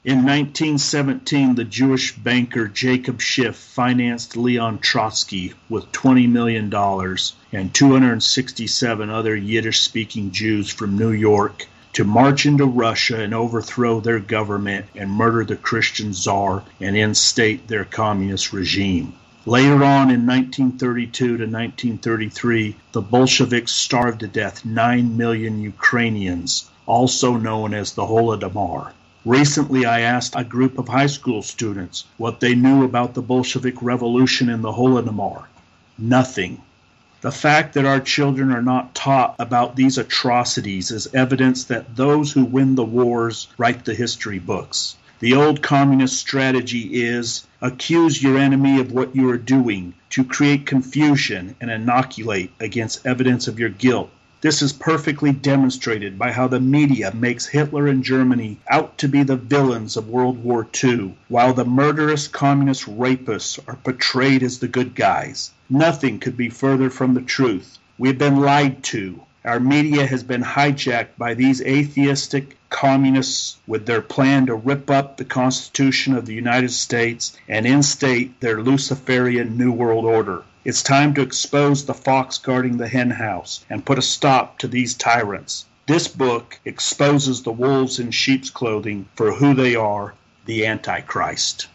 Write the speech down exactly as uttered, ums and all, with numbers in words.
In nineteen seventeen, the Jewish banker Jacob Schiff financed Leon Trotsky with twenty million dollars and two hundred sixty-seven other Yiddish-speaking Jews from New York to march into Russia and overthrow their government and murder the Christian Tsar and instate their communist regime. Later on in nineteen thirty-two to nineteen thirty-three, the Bolsheviks starved to death nine million Ukrainians, also known as the Holodomor. Recently, I asked a group of high school students what they knew about the Bolshevik Revolution and the Holodomor. Nothing. The fact that our children are not taught about these atrocities is evidence that those who win the wars write the history books. The old communist strategy is accuse your enemy of what you are doing to create confusion and inoculate against evidence of your guilt. This is perfectly demonstrated by how the media makes Hitler and Germany out to be the villains of World War Two, while the murderous communist rapists are portrayed as the good guys. Nothing could be further from the truth. We've been lied to. Our media has been hijacked by these atheistic communists with their plan to rip up the Constitution of the United States and instate their Luciferian New World Order. It's time to expose the fox guarding the hen house and put a stop to these tyrants. This book exposes the wolves in sheep's clothing for who they are, the Antichrist.